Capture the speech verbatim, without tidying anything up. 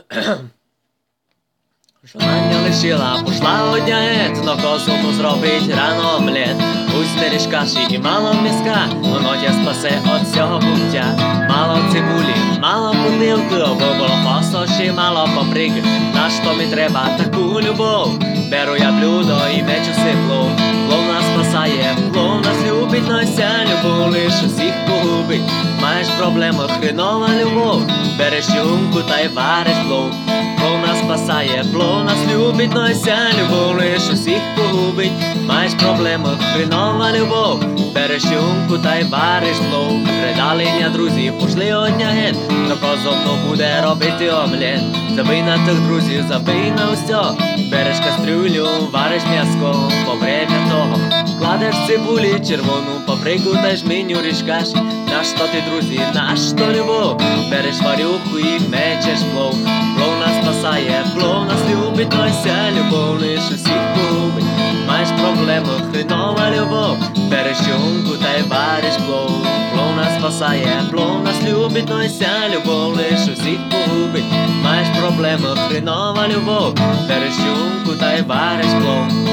Жона не лишила, пошла одня геть, но козу зробить рано омлет. Узбереш каші і мало м'яска, воно тя спасе от цього буття. Мало цибулі, мало подливки, бо було посоші, мало паприки. На що мені треба таку любов? Беру я блюдо і мечу сипло. Плов нас спасає, плов нас любить, но ця любов лиш усіх погубить. Маєш проблему, хренова любов, береш юнку та й вариш плов. Плов нас спасає, плов нас любить, но ця любов лиш усіх погубить. Маєш проблему, хренова любов, береш юнку та й вариш плов. Придалення друзів, пошли одня геть, но козовно буде робити омлет. Забий на тих друзів, забий на усьо, береш кастрюлю, вариш м'яско. По время того кладеш цибулі, червону паприку та й жменю ріжкаш. На що ти, друзі, на що любов? Береш варюху і мечеш плов. Плов нас спасає, плов нас любить, но ця любов лиш усіх погубить. Маєш проблему, хренова любов, береш юнку та й вариш плов. Плов нас спасає, плов нас любить, но ця любов лиш усіх погубить. Маєш проблему, хренова любов, береш юнку та й вариш плов.